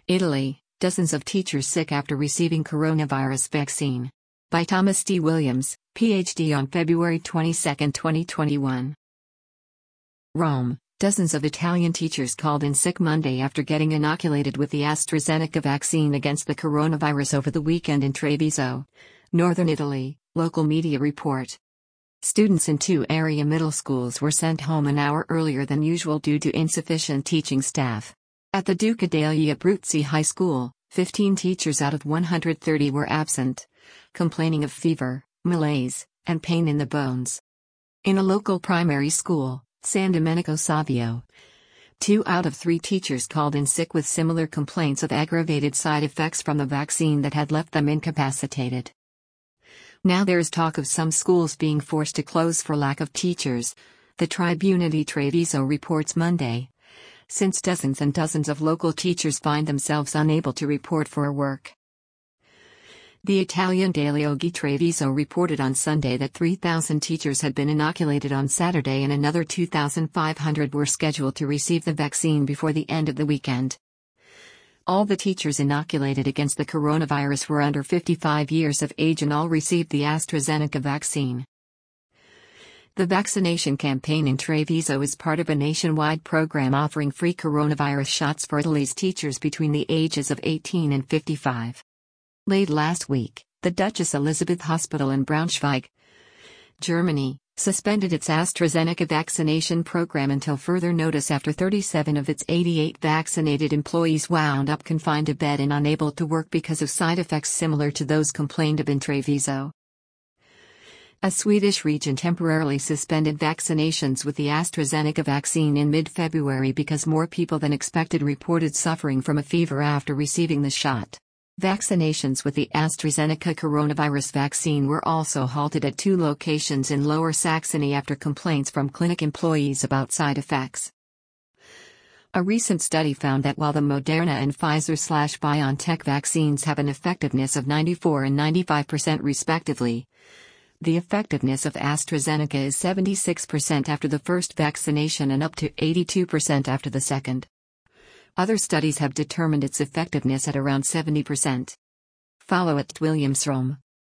Italy, dozens of teachers sick after receiving coronavirus vaccine. By Thomas D. Williams, Ph.D. on February 22, 2021. Rome, dozens of Italian teachers called in sick Monday after getting inoculated with the AstraZeneca vaccine against the coronavirus over the weekend in Treviso, northern Italy, local media report. Students in 2 area middle schools were sent home an hour earlier than usual due to insufficient teaching staff. At the Duca degli Abruzzi High School, 15 teachers out of 130 were absent, complaining of fever, malaise, and pain in the bones. In a local primary school, San Domenico Savio, 2 out of 3 teachers called in sick with similar complaints of aggravated side effects from the vaccine that had left them incapacitated. Now there is talk of some schools being forced to close for lack of teachers, the Tribuna di Treviso reports Monday, since dozens and dozens of local teachers find themselves unable to report for work. The Italian Daily Oggi Treviso reported on Sunday that 3,000 teachers had been inoculated on Saturday and another 2,500 were scheduled to receive the vaccine before the end of the weekend. All the teachers inoculated against the coronavirus were under 55 years of age and all received the AstraZeneca vaccine. The vaccination campaign in Treviso is part of a nationwide program offering free coronavirus shots for Italy's teachers between the ages of 18 and 55. Late last week, the Duchess Elizabeth Hospital in Braunschweig, Germany, suspended its AstraZeneca vaccination program until further notice after 37 of its 88 vaccinated employees wound up confined to bed and unable to work because of side effects similar to those complained of in Treviso. A Swedish region temporarily suspended vaccinations with the AstraZeneca vaccine in mid-February because more people than expected reported suffering from a fever after receiving the shot. Vaccinations with the AstraZeneca coronavirus vaccine were also halted at 2 locations in Lower Saxony after complaints from clinic employees about side effects. A recent study found that while the Moderna and Pfizer/BioNTech vaccines have an effectiveness of 94 and 95% respectively, the effectiveness of AstraZeneca is 76% after the first vaccination and up to 82% after the second. Other studies have determined its effectiveness at around 70%. Follow @WilliamsRome.